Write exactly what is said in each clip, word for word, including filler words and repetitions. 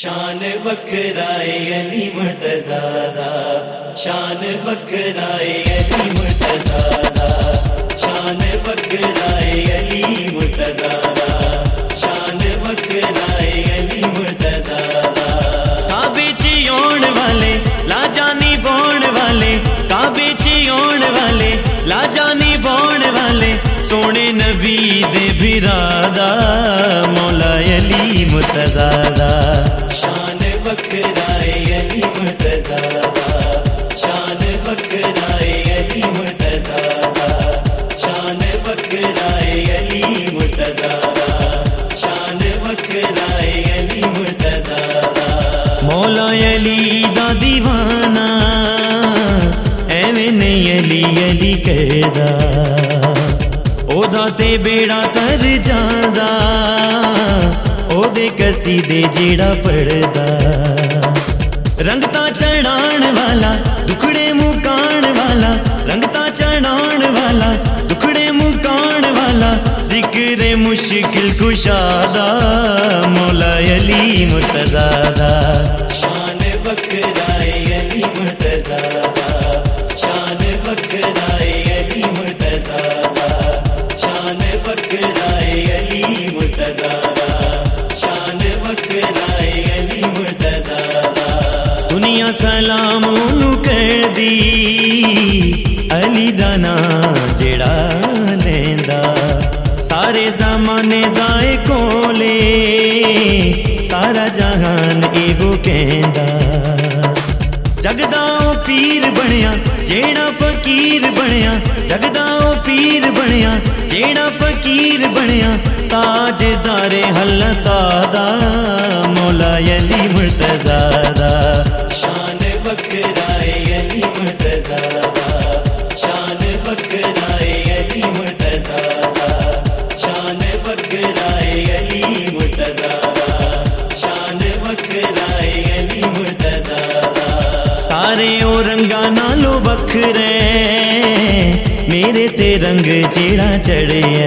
شان بکرائے علی مرتضی، شان بکرائے علی مرتضی، شان بکرائے علی مرتضی، شان بکرائے علی مرتضی۔ کعبے چی آن والے لا جانی بون والے، کعبے چی آن والے لا جانی بون والے، سونے نبی دے برادا مولا علی مرتضی۔ شان بکرائے علی مرتضی، شان بکرائے علی مرتضی، شان بکرائے علی مرتضی، شان بکرائے علی مرتضی۔ مولا علی دا دیوانہ ایویں نہیں علی علی کہدا، او دا تے بیڑا تر جاندا، او دے قصیدے جیڑا پڑھدا، رنگتا چڑھان والا دکھڑے مکان والا، رنگتا چڑھان والا دکھڑے مکان والا، ذکر مشکل کشادہ مولا علی مرتضی۔ شان بکرائے علی مرتضی، شان بکرائے علی مرتضی، شان بکرائے علی مرتضی، شان بکرائے علی مرتضی۔ دنیا سلام انہوں کر دی علی دا نام جڑا لیندا، سارے زمانے دائے کولے سارا جہان ایہو کہندا، جگدا او پیر بنیا جیڑا فقیر بنیا، جگدا او پیر بنیا جیڑا فقیر بنیا، تاجدار حلتا دا مولا علی مرتضی۔ شان بکرائے علی مرتضی، شان بکرائے علی مرتضی، شان بکرائے علی مرتضی، شان بکرائے علی مرتضی۔ سارے او رنگاں نالوں وکھرے میرے تے رنگ جیڑا چڑھیا،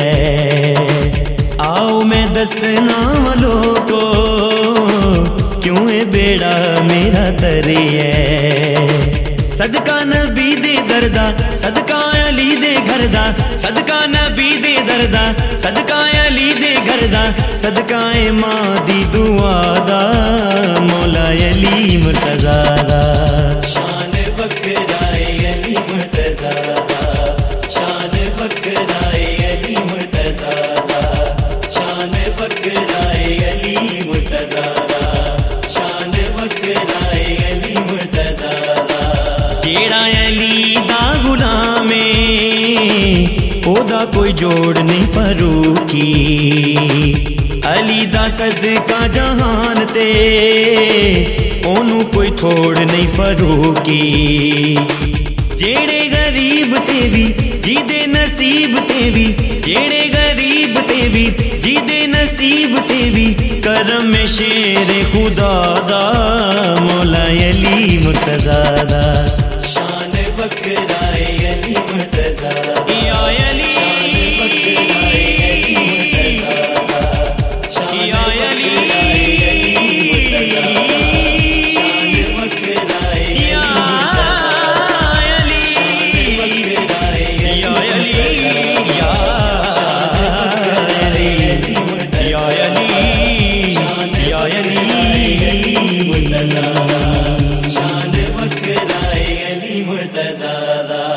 آؤ میں دسنا والوں کو کیوں اے بیڑا میرا تری ہے، صدقہ نبی دے دردہ صدقہ علی دے گھردہ، صدقہ نبی دے دردہ صدقہ علی دے گھردہ، صدقہ ماں دی دعا دا مولا علی مرتضی۔ شان بکرائے علی مرتضی، شان بکرائے علی مرتضی، شان بکرائے علی مرتضی، شان بکرائے علی مرتضی۔ جیڑا علی دا غلام او دا کوئی جوڑ نہیں فاروقی، علی دا صدقہ جہان تے اونوں کوئی تھوڑ نہیں فاروقی، جیڑے غریب تے بھی جی دے نصیب تے بھی، جیڑے غریب تے بھی جی دے نصیب تے بھی، کرم شیر خدا دا مولا علی مرتضی۔ شان بکرائے علی مرتضی، یا علی شان بکرائے علی مرتضی۔